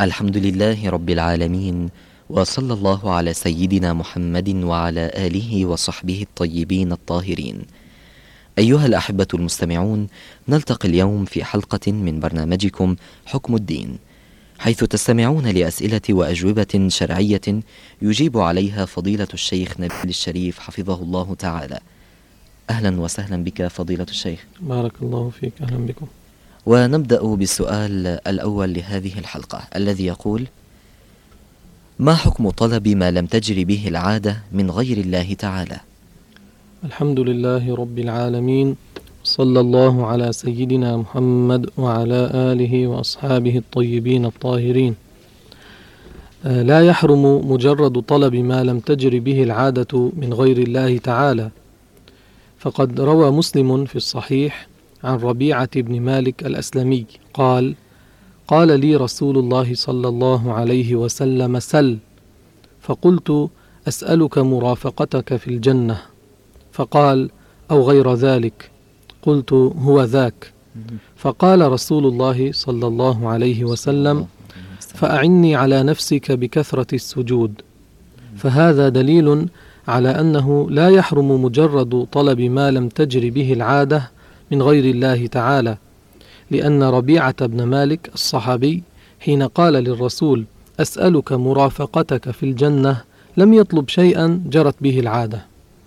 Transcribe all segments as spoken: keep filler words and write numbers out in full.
الحمد لله رب العالمين، وصلى الله على سيدنا محمد وعلى آله وصحبه الطيبين الطاهرين. أيها الأحبة المستمعون، نلتقي اليوم في حلقة من برنامجكم حكم الدين، حيث تستمعون لأسئلة وأجوبة شرعية يجيب عليها فضيلة الشيخ نبيل الشريف حفظه الله تعالى. أهلا وسهلا بك فضيلة الشيخ. بارك الله فيك، أهلا بكم. ونبدأ بالسؤال الأول لهذه الحلقة الذي يقول: ما حكم طلب ما لم تجر به العادة من غير الله تعالى؟ الحمد لله رب العالمين، صلى الله على سيدنا محمد وعلى آله وأصحابه الطيبين الطاهرين. لا يحرم مجرد طلب ما لم تجر به العادة من غير الله تعالى، فقد روى مسلم في الصحيح عن ربيعة بن مالك الأسلمي قال: قال لي رسول الله صلى الله عليه وسلم: سل. فقلت: أسألك مرافقتك في الجنة. فقال: أو غير ذلك. قلت: هو ذاك. فقال رسول الله صلى الله عليه وسلم: فأعني على نفسك بكثرة السجود. فهذا دليل على أنه لا يحرم مجرد طلب ما لم تجر به العادة من غير الله تعالى، لأن ربيعة بن مالك الصحابي حين قال للرسول: أسألك مرافقتك في الجنة، لم يطلب شيئا جرت به العادة.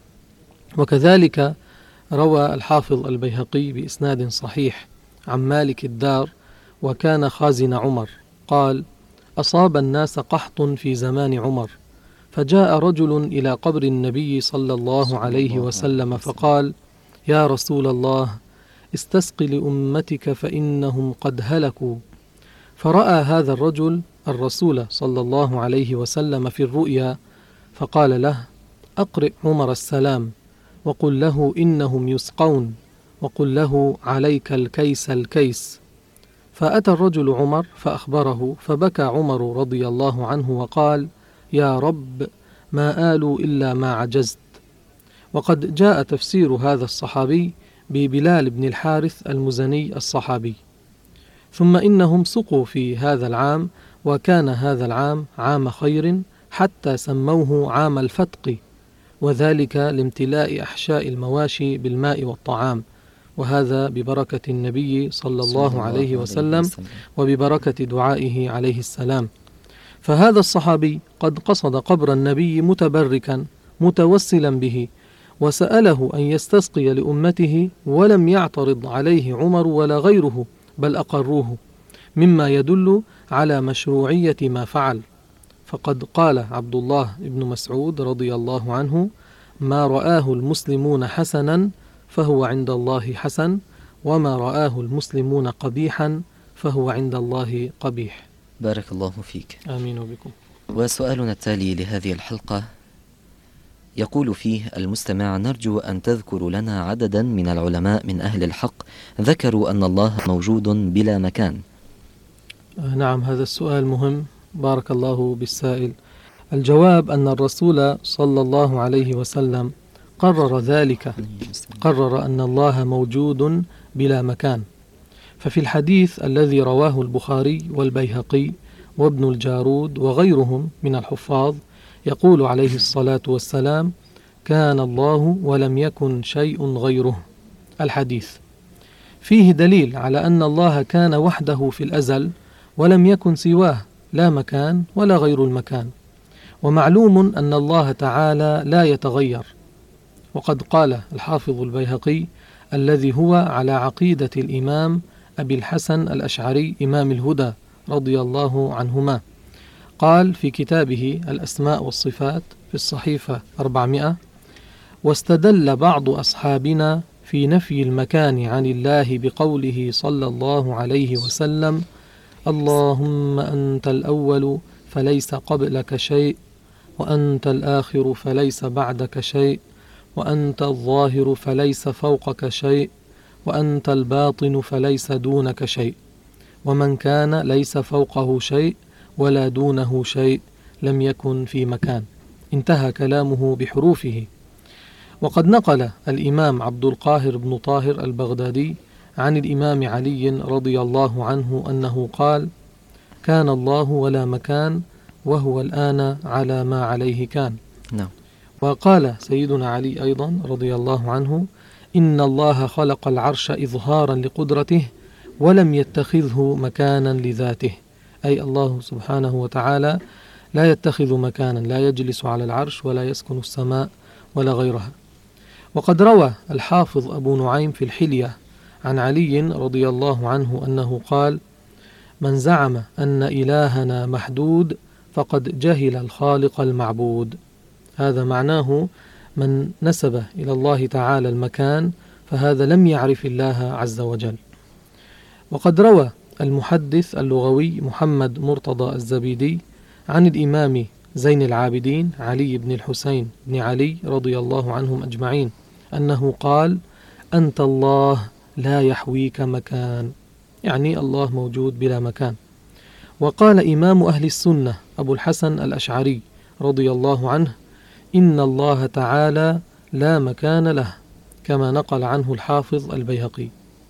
وكذلك روى الحافظ البيهقي بإسناد صحيح عن مالك الدار، وكان خازن عمر، قال: أصاب الناس قحط في زمان عمر، فجاء رجل إلى قبر النبي صلى الله عليه وسلم فقال: يا رسول الله، استسق لأمتك فإنهم قد هلكوا. فرأى هذا الرجل الرسول صلى الله عليه وسلم في الرؤيا، فقال له: أقرئ عمر السلام، وقل له إنهم يسقون، وقل له عليك الكيس الكيس. فأتى الرجل عمر فأخبره، فبكى عمر رضي الله عنه وقال: يا رب، ما آلوا إلا ما عجزت. وقد جاء تفسير هذا الصحابي ببلال بن الحارث المزني الصحابي. ثم إنهم سقوا في هذا العام، وكان هذا العام عام خير، حتى سموه عام الفتق، وذلك لامتلاء أحشاء المواشي بالماء والطعام، وهذا ببركة النبي صلى الله عليه وسلم وببركة دعائه عليه السلام. فهذا الصحابي قد قصد قبر النبي متبركا متوسلا به، وسأله أن يستسقي لأمته، ولم يعترض عليه عمر ولا غيره، بل أقروه، مما يدل على مشروعية ما فعل. فقد قال عبد الله بن مسعود رضي الله عنه: ما رآه المسلمون حسنا فهو عند الله حسن، وما رآه المسلمون قبيحا فهو عند الله قبيح. بارك الله فيك. آمين بكم. وسؤالنا التالي لهذه الحلقة يقول فيه المستمع: نرجو أن تذكر لنا عددا من العلماء من أهل الحق ذكروا أن الله موجود بلا مكان. نعم، هذا السؤال مهم، بارك الله بالسائل. الجواب أن الرسول صلى الله عليه وسلم قرر ذلك، قرر أن الله موجود بلا مكان. ففي الحديث الذي رواه البخاري والبيهقي وابن الجارود وغيرهم من الحفاظ، يقول عليه الصلاة والسلام: كان الله ولم يكن شيء غيره. الحديث فيه دليل على أن الله كان وحده في الأزل، ولم يكن سواه، لا مكان ولا غير المكان. ومعلوم أن الله تعالى لا يتغير. وقد قال الحافظ البيهقي، الذي هو على عقيدة الإمام أبي الحسن الأشعري إمام الهدى رضي الله عنهما، قال في كتابه الأسماء والصفات في الصحيفة أربعمائة: واستدل بعض أصحابنا في نفي المكان عن الله بقوله صلى الله عليه وسلم: اللهم أنت الأول فليس قبلك شيء، وأنت الآخر فليس بعدك شيء، وأنت الظاهر فليس فوقك شيء، وأنت الباطن فليس دونك شيء، ومن كان ليس فوقه شيء ولا دونه شيء لم يكن في مكان. انتهى كلامه بحروفه. وقد نقل الإمام عبد القاهر بن طاهر البغدادي عن الإمام علي رضي الله عنه أنه قال: كان الله ولا مكان وهو الآن على ما عليه كان. نعم. وقال سيدنا علي أيضا رضي الله عنه: إن الله خلق العرش إظهارا لقدرته ولم يتخذه مكانا لذاته، أي الله سبحانه وتعالى لا يتخذ مكانا، لا يجلس على العرش ولا يسكن السماء ولا غيرها. وقد روى الحافظ أبو نعيم في الحلية عن علي رضي الله عنه أنه قال: من زعم أن إلهنا محدود فقد جهل الخالق المعبود. هذا معناه من نسب إلى الله تعالى المكان فهذا لم يعرف الله عز وجل. وقد روى المحدث اللغوي محمد مرتضى الزبيدي عن الإمام زين العابدين علي بن الحسين بن علي رضي الله عنهم أجمعين أنه قال: أنت الله لا يحويك مكان، يعني الله موجود بلا مكان. وقال إمام أهل السنة أبو الحسن الأشعري رضي الله عنه: إن الله تعالى لا مكان له، كما نقل عنه الحافظ البيهقي.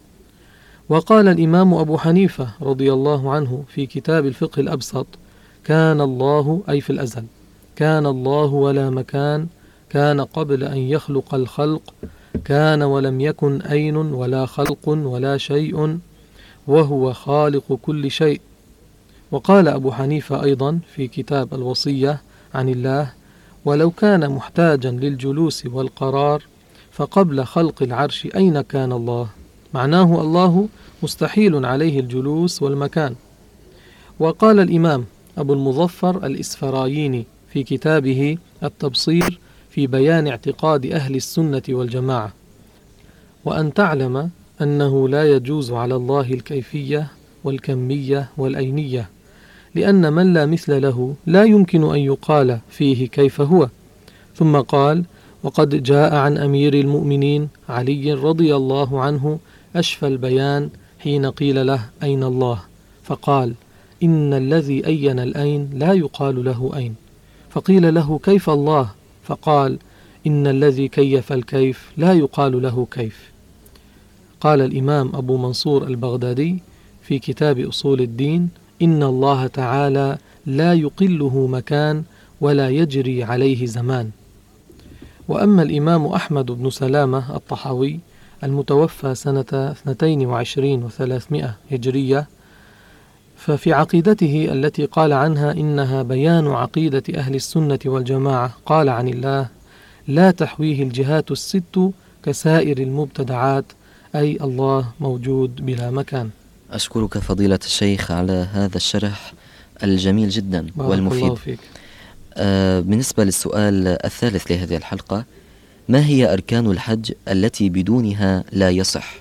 وقال الإمام أبو حنيفة رضي الله عنه في كتاب الفقه الأبسط: كان الله، أي في الأزل، كان الله ولا مكان، كان قبل أن يخلق الخلق، كان ولم يكن أين ولا خلق ولا شيء، وهو خالق كل شيء. وقال أبو حنيفة أيضا في كتاب الوصية عن الله: ولو كان محتاجا للجلوس والقرار فقبل خلق العرش أين كان الله؟ معناه الله مستحيل عليه الجلوس والمكان. وقال الإمام أبو المظفر الإسفرايني في كتابه التبصير في بيان اعتقاد أهل السنة والجماعة: وأن تعلم أنه لا يجوز على الله الكيفية والكمية والأينية، لأن من لا مثل له لا يمكن أن يقال فيه كيف هو. ثم قال: وقد جاء عن أمير المؤمنين علي رضي الله عنه أشفى البيان حين قيل له: أين الله؟ فقال: إن الذي أين الأين لا يقال له أين. فقيل له: كيف الله؟ فقال: إن الذي كيف الكيف لا يقال له كيف. قال الإمام أبو منصور البغدادي في كتاب أصول الدين: إن الله تعالى لا يقله مكان ولا يجري عليه زمان. وأما الإمام أحمد بن سلامة الطحاوي المتوفى سنة اثنتين وعشرين وثلاثمائة هجرية، ففي عقيدته التي قال عنها إنها بيان عقيدة أهل السنة والجماعة قال عن الله: لا تحويه الجهات الست كسائر المبتدعات، أي الله موجود بلا مكان. أشكرك فضيلة الشيخ على هذا الشرح الجميل جدا والمفيد. الله فيك. آه بالنسبة للسؤال الثالث لهذه الحلقة: ما هي أركان الحج التي بدونها لا يصح؟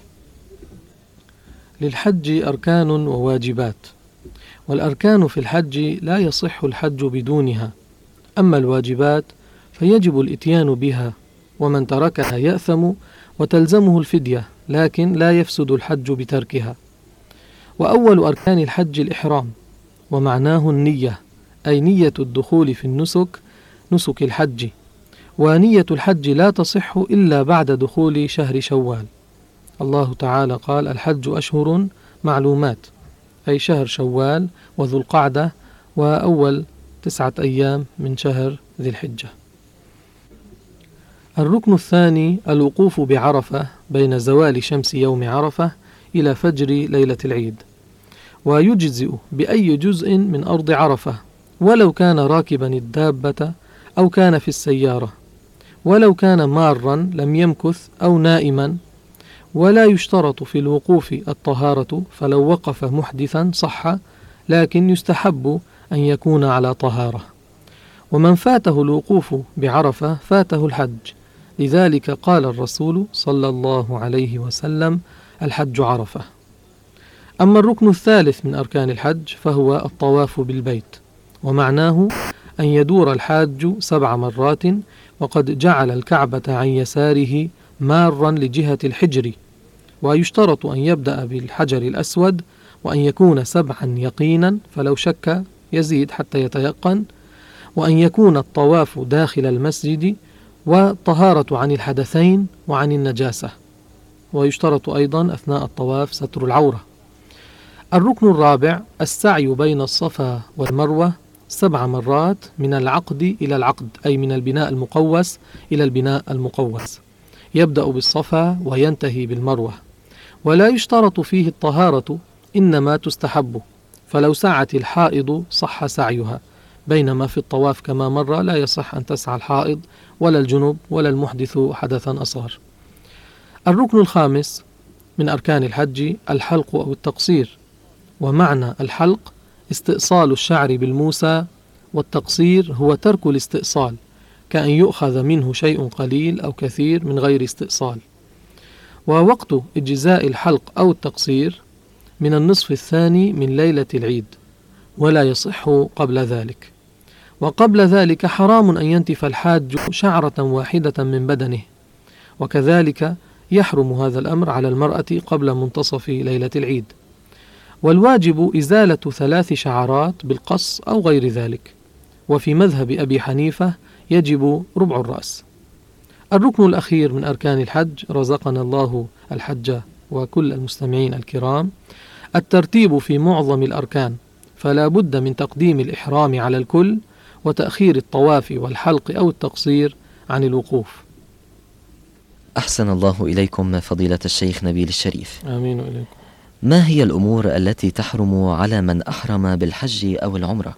للحج أركان وواجبات، والأركان في الحج لا يصح الحج بدونها، أما الواجبات فيجب الإتيان بها، ومن تركها يأثم وتلزمه الفدية، لكن لا يفسد الحج بتركها. وأول أركان الحج الإحرام، ومعناه النية، أي نية الدخول في النسك، نسك الحج. ونية الحج لا تصح إلا بعد دخول شهر شوال. الله تعالى قال: الحج أشهر معلومات، أي شهر شوال وذو القعدة وأول تسعة أيام من شهر ذي الحجة. الركن الثاني الوقوف بعرفة بين زوال شمس يوم عرفة إلى فجر ليلة العيد، ويجزئ بأي جزء من أرض عرفة، ولو كان راكبا الدابة أو كان في السيارة، ولو كان مارا لم يمكث أو نائما. ولا يشترط في الوقوف الطهارة، فلو وقف محدثا صح، لكن يستحب أن يكون على طهارة. ومن فاته الوقوف بعرفة فاته الحج، لذلك قال الرسول صلى الله عليه وسلم: الحج عرفة. أما الركن الثالث من أركان الحج فهو الطواف بالبيت، ومعناه أن يدور الحاج سبع مرات، وقد جعل الكعبة عن يساره مارا لجهة الحجر. ويشترط أن يبدأ بالحجر الأسود، وأن يكون سبعا يقينا، فلو شك يزيد حتى يتيقن، وأن يكون الطواف داخل المسجد، وطهارة عن الحدثين وعن النجاسة. ويشترط أيضا أثناء الطواف ستر العورة. الركن الرابع السعي بين الصفا والمروة سبع مرات من العقد إلى العقد، أي من البناء المقوس إلى البناء المقوس، يبدأ بالصفا وينتهي بالمروة، ولا يشترط فيه الطهارة، إنما تستحب، فلو سعت الحائض صح سعيها، بينما في الطواف كما مر لا يصح أن تسعى الحائض ولا الجنوب ولا المحدث حدثا أصغر. الركن الخامس من أركان الحج الحلق أو التقصير، ومعنى الحلق استئصال الشعر بالموسى، والتقصير هو ترك الاستئصال، كأن يؤخذ منه شيء قليل أو كثير من غير استئصال. ووقت إجزاء الحلق أو التقصير من النصف الثاني من ليلة العيد، ولا يصح قبل ذلك. وقبل ذلك حرام أن ينتف الحاج شعرة واحدة من بدنه، وكذلك يحرم هذا الأمر على المرأة قبل منتصف ليلة العيد. والواجب إزالة ثلاث شعرات بالقص أو غير ذلك، وفي مذهب أبي حنيفة يجب ربع الرأس. الركن الأخير من أركان الحج، رزقنا الله الحج وكل المستمعين الكرام، الترتيب في معظم الأركان، فلا بد من تقديم الإحرام على الكل، وتأخير الطواف والحلق أو التقصير عن الوقوف. أحسن الله إليكم فضيلة الشيخ نبيل الشريف. آمين إليكم. ما هي الأمور التي تحرم على من أحرم بالحج أو العمرة؟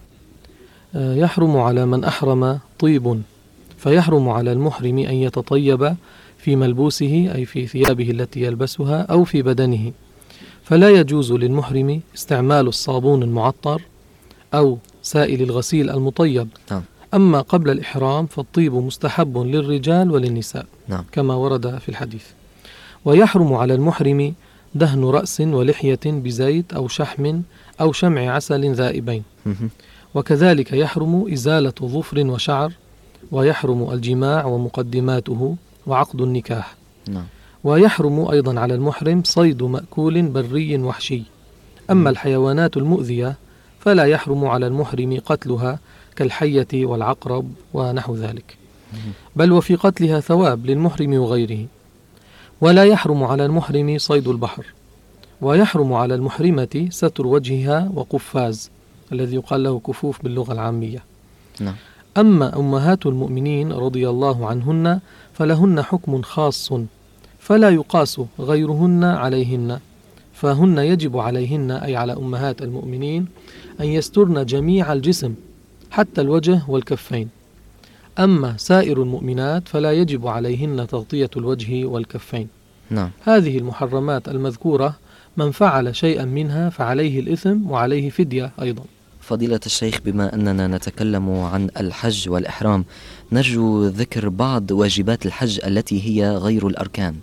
يحرم على من أحرم طيب، فيحرم على المحرم أن يتطيب في ملبوسه، أي في ثيابه التي يلبسها أو في بدنه، فلا يجوز للمحرم استعمال الصابون المعطر أو سائل الغسيل المطيب. نعم. أما قبل الإحرام فالطيب مستحب للرجال وللنساء. نعم. كما ورد في الحديث. ويحرم على المحرم دهن رأس ولحية بزيت أو شحم أو شمع عسل ذائبين، وكذلك يحرم إزالة ظفر وشعر، ويحرم الجماع ومقدماته وعقد النكاح. نعم. ويحرم أيضا على المحرم صيد مأكول بري وحشي. أما الحيوانات المؤذية فلا يحرم على المحرم قتلها كالحية والعقرب ونحو ذلك، بل وفي قتلها ثواب للمحرم وغيره. ولا يحرم على المحرم صيد البحر. ويحرم على المحرمة ستر وجهها وقفاز، الذي يقال له كفوف باللغة العامية. نعم. أما أمهات المؤمنين رضي الله عنهن فلهن حكم خاص، فلا يقاس غيرهن عليهن، فهن يجب عليهن، أي على أمهات المؤمنين، أن يسترن جميع الجسم حتى الوجه والكفين. أما سائر المؤمنات فلا يجب عليهن تغطية الوجه والكفين. نعم. هذه المحرمات المذكورة من فعل شيئا منها فعليه الإثم وعليه فدية أيضا. فضيلة الشيخ، بما أننا نتكلم عن الحج والإحرام، نرجو ذكر بعض واجبات الحج التي هي غير الأركان.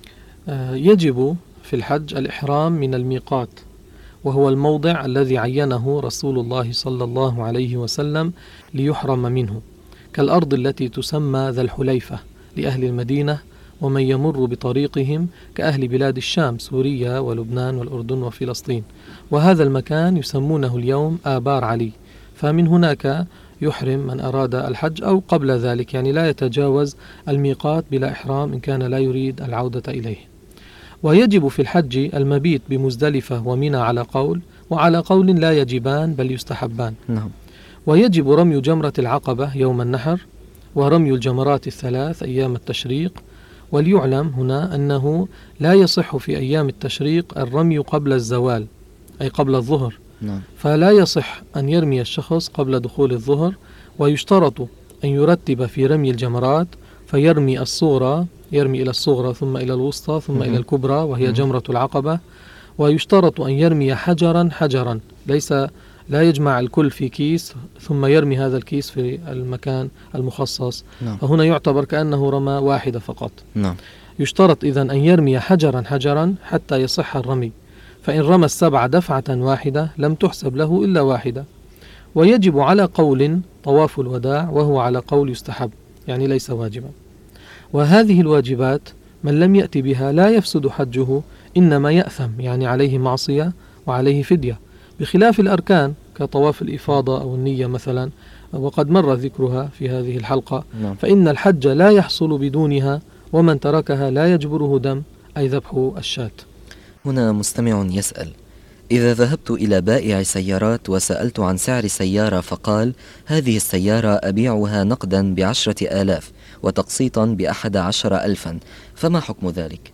يجب في الحج الإحرام من الميقات، وهو الموضع الذي عينه رسول الله صلى الله عليه وسلم ليحرم منه، كالأرض التي تسمى ذا الحليفة لأهل المدينة ومن يمر بطريقهم كأهل بلاد الشام، سوريا ولبنان والأردن وفلسطين، وهذا المكان يسمونه اليوم آبار علي. فمن هناك يحرم من أراد الحج، أو قبل ذلك، يعني لا يتجاوز الميقات بلا إحرام إن كان لا يريد العودة إليه. ويجب في الحج المبيت بمزدلفة ومنى على قول، وعلى قول لا يجبان بل يستحبان. نعم. ويجب رمي جمرة العقبة يوم النحر، ورمي الجمرات الثلاث أيام التشريق. وليعلم هنا أنه لا يصح في أيام التشريق الرمي قبل الزوال، أي قبل الظهر. نعم. فلا يصح أن يرمي الشخص قبل دخول الظهر، ويشترط أن يرتب في رمي الجمرات، فيرمي الصغرى، يرمي إلى الصغرى ثم إلى الوسطى ثم إلى الكبرى وهي جمرة العقبة. ويشترط أن يرمي حجرا حجرا، ليس لا يجمع الكل في كيس ثم يرمي هذا الكيس في المكان المخصص. نعم. فهنا يعتبر كأنه رمى واحدة فقط. نعم. يشترط إذن أن يرمي حجرا حجرا حتى يصح الرمي، فإن رمى السبع دفعة واحدة لم تحسب له إلا واحدة. ويجب على قول طواف الوداع، وهو على قول يستحب، يعني ليس واجبا. وهذه الواجبات من لم يأتي بها لا يفسد حجه، إنما يأثم، يعني عليه معصية وعليه فدية، بخلاف الأركان كطواف الإفاضة أو النية مثلا، وقد مر ذكرها في هذه الحلقة. نعم. فإن الحج لا يحصل بدونها، ومن تركها لا يجبره دم، أي ذبح الشاة. هنا مستمع يسأل: إذا ذهبت إلى بائع سيارات وسألت عن سعر سيارة فقال هذه السيارة أبيعها نقدا بعشرة آلاف وتقسيطا بأحد عشر ألفا، فما حكم ذلك؟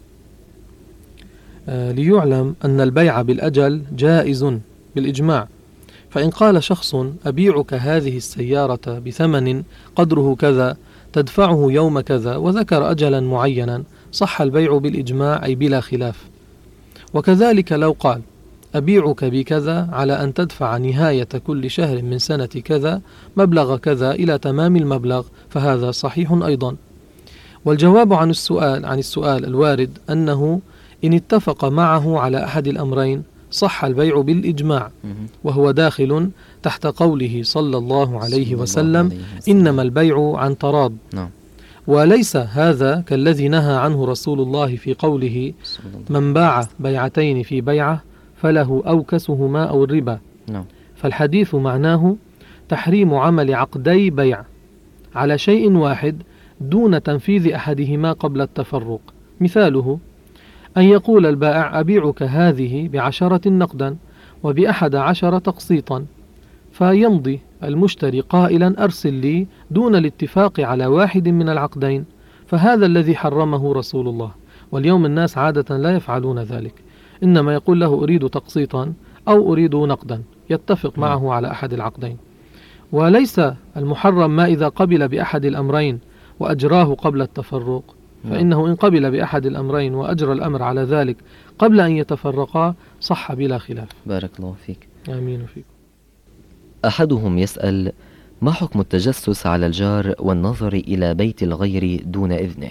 آه ليعلم أن البيع بالأجل جائز بالإجماع، فإن قال شخص أبيعك هذه السيارة بثمن قدره كذا تدفعه يوم كذا وذكر أجلا معينا صح البيع بالإجماع أي بلا خلاف. وكذلك لو قال أبيعك بكذا على أن تدفع نهاية كل شهر من سنة كذا مبلغ كذا إلى تمام المبلغ، فهذا صحيح أيضا. والجواب عن السؤال عن السؤال الوارد أنه إن اتفق معه على أحد الأمرين صح البيع بالإجماع، وهو داخل تحت قوله صلى الله عليه وسلم إنما البيع عن تراض. وليس هذا كالذي نهى عنه رسول الله في قوله من باع بيعتين في بيعة فله أوكسهما أو الربا. فالحديث معناه تحريم عمل عقدي بيع على شيء واحد دون تنفيذ أحدهما قبل التفرق. مثاله أن يقول البائع أبيعك هذه بعشرة نقدا وبأحد عشر تقسيطا، فيمضي المشتري قائلا أرسل لي دون الاتفاق على واحد من العقدين، فهذا الذي حرمه رسول الله. واليوم الناس عادة لا يفعلون ذلك، إنما يقول له أريد تقسيطا أو أريد نقدا، يتفق معه على أحد العقدين. وليس المحرم ما إذا قبل بأحد الأمرين وأجراه قبل التفرق، فإنه إن قبل بأحد الأمرين وأجرى الأمر على ذلك قبل أن يتفرقا صح بلا خلاف. بارك الله فيك. آمين فيك. أحدهم يسأل ما حكم التجسس على الجار والنظر إلى بيت الغير دون إذنه؟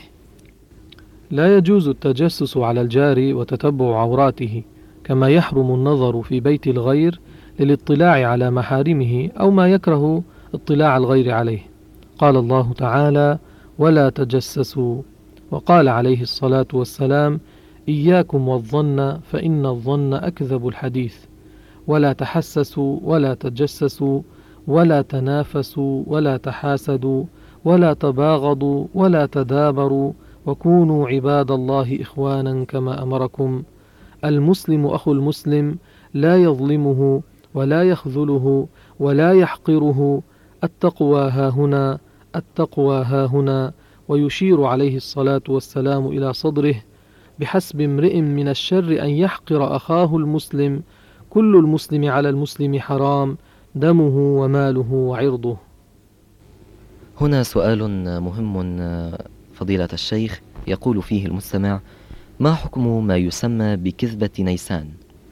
لا يجوز التجسس على الجار وتتبع عوراته، كما يحرم النظر في بيت الغير للاطلاع على محارمه أو ما يكره اطلاع الغير عليه. قال الله تعالى ولا تجسسوا، وقال عليه الصلاة والسلام إياكم والظن فإن الظن أكذب الحديث، ولا تحسسوا ولا تجسسوا ولا تنافسوا ولا تحاسدوا ولا تباغضوا ولا تدابروا وكونوا عباد الله إخوانا كما أمركم. المسلم أخو المسلم لا يظلمه ولا يخذله ولا يحقره، التقوى ها هنا التقوى ها هنا. ويشير عليه الصلاة والسلام إلى صدره بحسب امرئ من الشر أن يحقر أخاه المسلم، كل المسلم على المسلم حرام دمه وماله وعرضه. هنا سؤال مهم فضيلة الشيخ، يقول فيه المستمع ما حكم ما يسمى بكذبة نيسان؟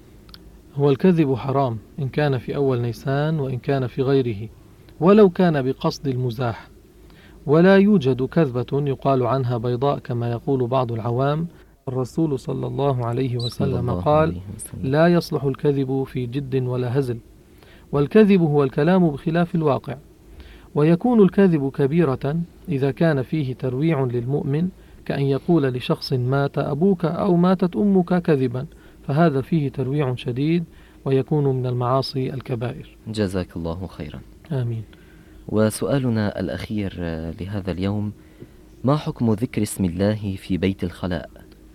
هو الكذب حرام إن كان في أول نيسان وإن كان في غيره، ولو كان بقصد المزاح، ولا يوجد كذبة يقال عنها بيضاء كما يقول بعض العوام. الرسول صلى الله عليه وسلم قال لا يصلح الكذب في جد ولا هزل، والكذب هو الكلام بخلاف الواقع. ويكون الكذب كبيرة إذا كان فيه ترويع للمؤمن، كأن يقول لشخص مات أبوك أو ماتت أمك كذبا، فهذا فيه ترويع شديد ويكون من المعاصي الكبائر. جزاك الله خيرا. آمين. وسؤالنا الأخير لهذا اليوم ما حكم ذكر اسم الله في بيت الخلاء؟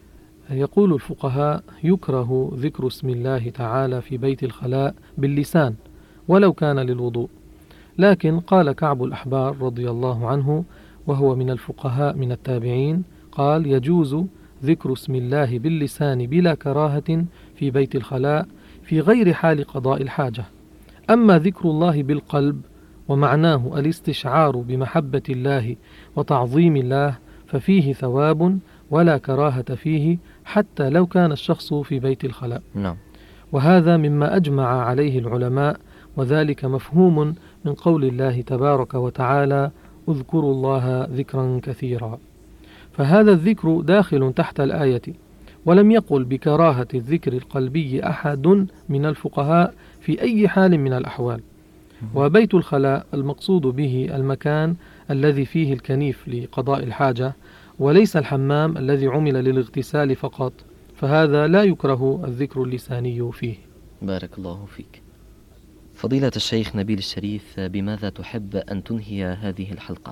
يقول الفقهاء يكره ذكر اسم الله تعالى في بيت الخلاء باللسان ولو كان للوضوء، لكن قال كعب الأحبار رضي الله عنه وهو من الفقهاء من التابعين، قال يجوز ذكر اسم الله باللسان بلا كراهة في بيت الخلاء في غير حال قضاء الحاجة. أما ذكر الله بالقلب ومعناه الاستشعار بمحبة الله وتعظيم الله ففيه ثواب ولا كراهة فيه حتى لو كان الشخص في بيت الخلاء. نعم. وهذا مما أجمع عليه العلماء، وذلك مفهوم من قول الله تبارك وتعالى اذكروا الله ذكرا كثيرا، فهذا الذكر داخل تحت الآية. ولم يقل بكراهة الذكر القلبي أحد من الفقهاء في أي حال من الأحوال. وبيت الخلاء المقصود به المكان الذي فيه الكنيف لقضاء الحاجة، وليس الحمام الذي عمل للاغتسال فقط، فهذا لا يكره الذكر اللساني فيه. بارك الله فيك. فضيلة الشيخ نبيل الشريف، بماذا تحب أن تنهي هذه الحلقة؟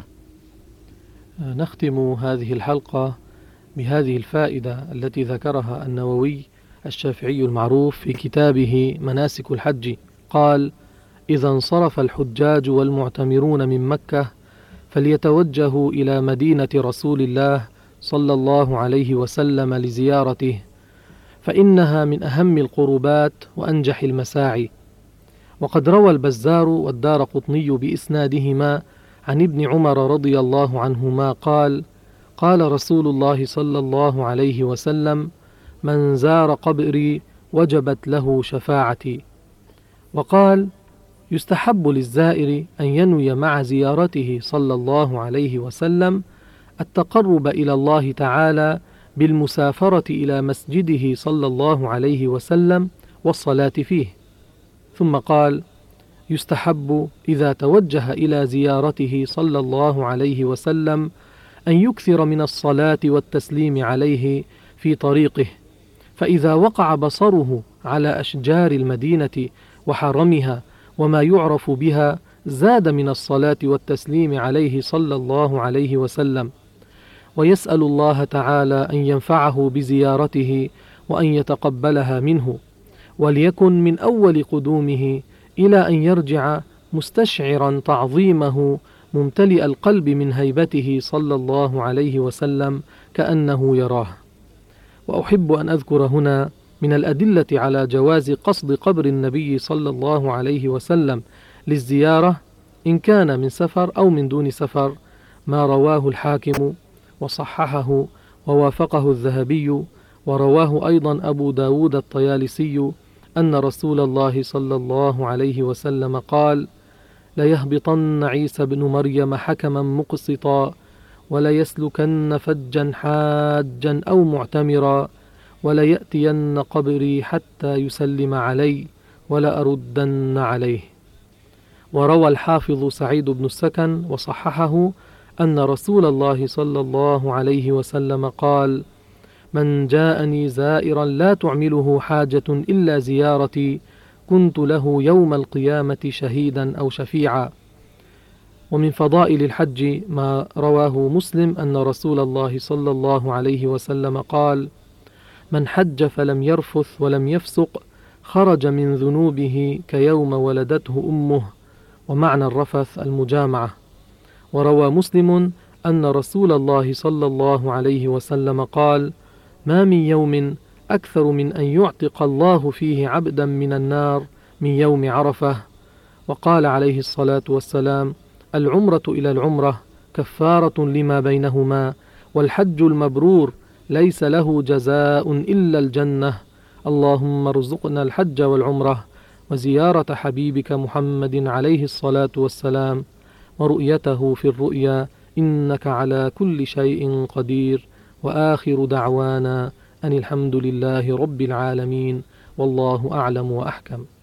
نختم هذه الحلقة بهذه الفائدة التي ذكرها النووي الشافعي المعروف في كتابه مناسك الحج قال: إذا انصرف الحجاج والمعتمرون من مكة فليتوجهوا إلى مدينة رسول الله صلى الله عليه وسلم لزيارته، فإنها من أهم القربات وأنجح المساعي. وقد روى البزار والدارقطني بإسنادهما عن ابن عمر رضي الله عنهما قال: قال رسول الله صلى الله عليه وسلم: من زار قبري وجبت له شفاعتي. وقال: يستحب للزائر أن ينوي مع زيارته صلى الله عليه وسلم التقرب إلى الله تعالى بالمسافرة إلى مسجده صلى الله عليه وسلم والصلاة فيه. ثم قال: يستحب إذا توجه إلى زيارته صلى الله عليه وسلم أن يكثر من الصلاة والتسليم عليه في طريقه، فإذا وقع بصره على أشجار المدينة وحرمها وما يعرف بها زاد من الصلاة والتسليم عليه صلى الله عليه وسلم، ويسأل الله تعالى أن ينفعه بزيارته وأن يتقبلها منه، وليكن من أول قدومه إلى أن يرجع مستشعرا تعظيمه ممتلئ القلب من هيبته صلى الله عليه وسلم كأنه يراه. وأحب أن أذكر هنا من الأدلة على جواز قصد قبر النبي صلى الله عليه وسلم للزيارة إن كان من سفر أو من دون سفر ما رواه الحاكم وصححه ووافقه الذهبي، ورواه أيضا أبو داود الطيالسي أن رسول الله صلى الله عليه وسلم قال: ليهبطن عيسى بن مريم حكما مقسطا، وليسلكن فجا حاجا أو معتمرا، وليأتين قبري حتى يسلم علي ولأردن عليه. وروى الحافظ سعيد بن السكن وصححه أن رسول الله صلى الله عليه وسلم قال: من جاءني زائرا لا تعمله حاجة إلا زيارتي كنت له يوم القيامة شهيدا أو شفيعا. ومن فضائل الحج ما رواه مسلم أن رسول الله صلى الله عليه وسلم قال: من حج فلم يرفث ولم يفسق خرج من ذنوبه كيوم ولدته أمه، ومعنى الرفث المجامعة. وروى مسلم أن رسول الله صلى الله عليه وسلم قال: ما من يوم أكثر من أن يعتق الله فيه عبدا من النار من يوم عرفة. وقال عليه الصلاة والسلام: العمرة إلى العمرة كفارة لما بينهما، والحج المبرور ليس له جزاء إلا الجنة. اللهم ارزقنا الحج والعمرة وزيارة حبيبك محمد عليه الصلاة والسلام ورؤيته في الرؤيا، إنك على كل شيء قدير. وآخر دعوانا أن الحمد لله رب العالمين، والله أعلم وأحكم.